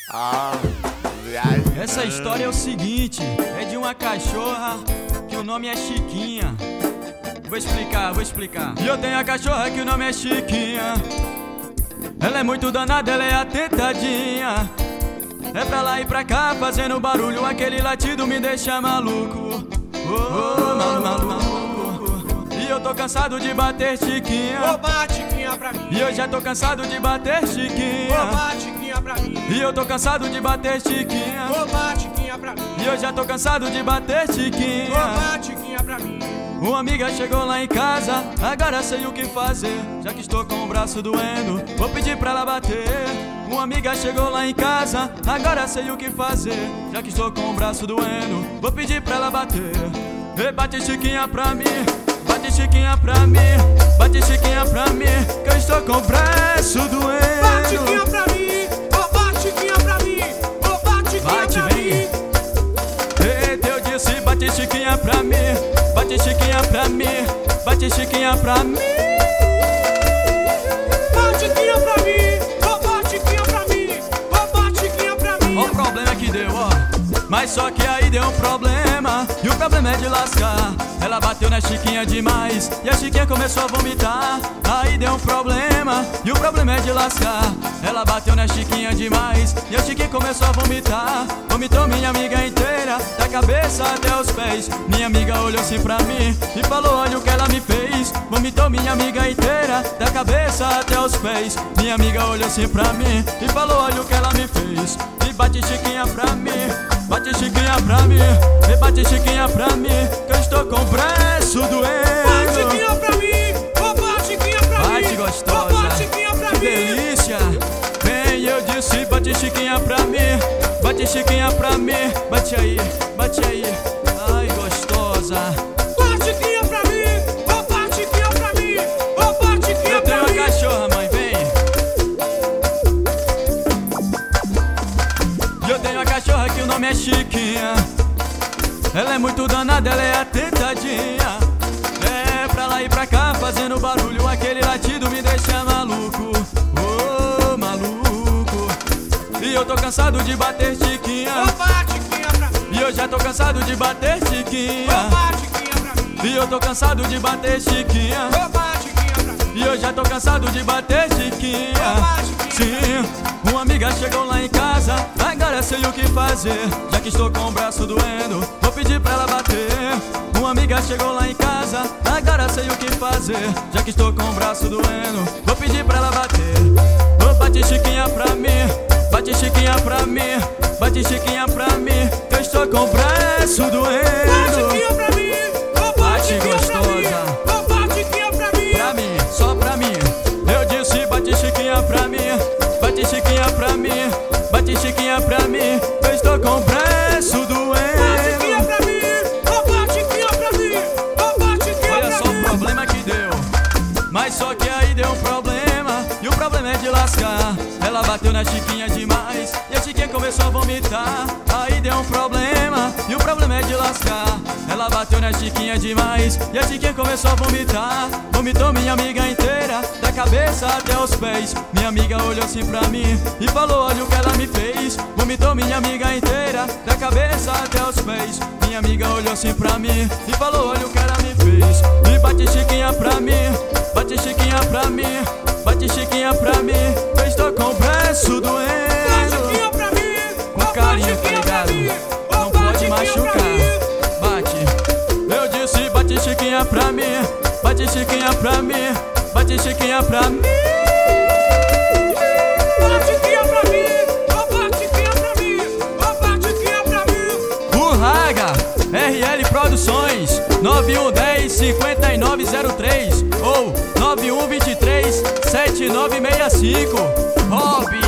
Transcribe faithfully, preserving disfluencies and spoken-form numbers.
Essa história é o seguinte, é de uma cachorra que o nome é Chiquinha. Vou explicar, vou explicar. E eu tenho a cachorra que o nome é Chiquinha. Ela é muito danada, ela é atentadinha. É pra lá e pra cá fazendo barulho, aquele latido me deixa maluco. Oh, oh, maluco, maluco, maluco. E eu tô cansado de bater Chiquinha. Ô, bate Chiquinha pra mim. E eu já tô cansado de bater Chiquinha. Ô, bate Chiquinha pra mim. E eu tô cansado de bater Chiquinha. Ô, bate Chiquinha pra mim. E eu já tô cansado de bater Chiquinha. Ô, bate Chiquinha pra mim. Uma amiga chegou lá em casa, agora sei o que fazer. Já que estou com o braço doendo, vou pedir pra ela bater. Uma amiga chegou lá em casa, agora sei o que fazer. Já que estou com o braço doendo, vou pedir pra ela bater. E bate Chiquinha pra mim, bate Chiquinha pra mim, bate Chiquinha pra mim, que eu estou com o braço doendo. Bate Chiquinha pra mim, ô, bate Chiquinha pra mim, ô, bate Chiquinha bate, pra vem. mim. Eita, eu disse bate Chiquinha pra mim, bate Chiquinha pra mim, bate Chiquinha pra mim. Bate Chiquinha pra mim, ô, bate Chiquinha pra mim, ô, bate Chiquinha pra mim. Ó o problema que deu, ó. Mas só que aí deu um problema, e o problema é de lascar. Ela bateu na Chiquinha demais, e a Chiquinha começou a vomitar. Aí deu um problema, e o problema é de lascar. Ela bateu na Chiquinha demais, e a Chiquinha começou a vomitar. Vomitou minha amiga inteira, da cabeça até os pés. Minha amiga olhou assim pra mim e falou, olha o que ela me fez. Vomitou minha amiga inteira, da cabeça até os pés. Minha amiga olhou assim pra mim e falou, olha o que ela me fez. E bate Chiquinha pra mim, bate Chiquinha pra mim, e bate Chiquinha pra mim, que eu estou com o braço doendo. Bate Chiquinha pra mim, ô, bate Chiquinha pra mim. Bate gostosa, ô, bate Chiquinha pra que mim. delícia. Vem, eu disse bate Chiquinha pra mim, bate Chiquinha pra mim, bate aí, bate aí, ai gostosa. Bate Chiquinha pra mim, ô, bate Chiquinha pra mim, ô, bate Chiquinha Eu tenho pra uma mim. cachorra, mãe, vem. Eu tenho uma cachorra que o nome é Chiquinha. Ela é muito danada, ela é atentadinha. É pra lá e pra cá fazendo barulho, aquele latido me deixa maluco. Oh, maluco. E eu tô cansado de bater Chiquinha. Ô, bate Chiquinha pra mim, E eu já tô cansado de bater ô, Chiquinha. bate Chiquinha pra mim, E eu tô cansado de bater Chiquinha. ô, bate Chiquinha pra mim. E eu já tô cansado de bater Chiquinha. Sim, uma amiga chegou lá em casa, agora sei o que fazer. Já que estou com o braço doendo, vou pedir pra ela bater. Uma amiga chegou lá em casa, agora sei o que fazer. Já que estou com o braço doendo, vou pedir pra ela bater. Oh, bate Chiquinha pra mim, bate Chiquinha pra mim, bate Chiquinha pra mim, que eu estou com o braço Bate doendo. Chiquinha pra mim, ô, bate Bate Chiquinha pra mim, gostosa. ô, bate Chiquinha pra mim. Pra mim, só pra mim. Eu disse bate Chiquinha pra mim, bate Chiquinha pra mim, bate Chiquinha pra mim, eu estou com o braço Bate Chiquinha doendo. pra mim, ô, bate Chiquinha pra mim, ô, bate Chiquinha Olha pra só o mim. problema que deu, mas só que aí deu um problema, e o problema é de lascar. Ela bateu na Chiquinha demais, e a Chiquinha começou a vomitar. Aí deu um problema, e o problema é de lascar. Ela bateu na Chiquinha demais, e a Chiquinha começou a vomitar. Vomitou minha amiga inteira, da cabeça até os pés. Minha amiga olhou assim pra mim e falou, olha o que ela me fez. Vomitou minha amiga inteira, da cabeça até os pés. Minha amiga olhou assim pra mim e falou, olha o que ela me fez. E bate Chiquinha pra mim, bate Chiquinha pra mim, bate Chiquinha pra mim, eu estou com o braço Bate doendo. Chiquinha pra mim, Com ô, carinho, bate tá Chiquinha pra ligado? mim, Não ô, pode bate Chiquinha pra machucar. mim. Bate. Eu disse bate Chiquinha pra mim, bate Chiquinha pra mim, bate Chiquinha pra mim. Bate Chiquinha pra mim, ô, bate Chiquinha pra mim, ô, bate Chiquinha pra mim. O Raga, R L Produções, nove um um zero, cinco nove zero três ou nove um dois três, sete nove seis cinco. Hobby.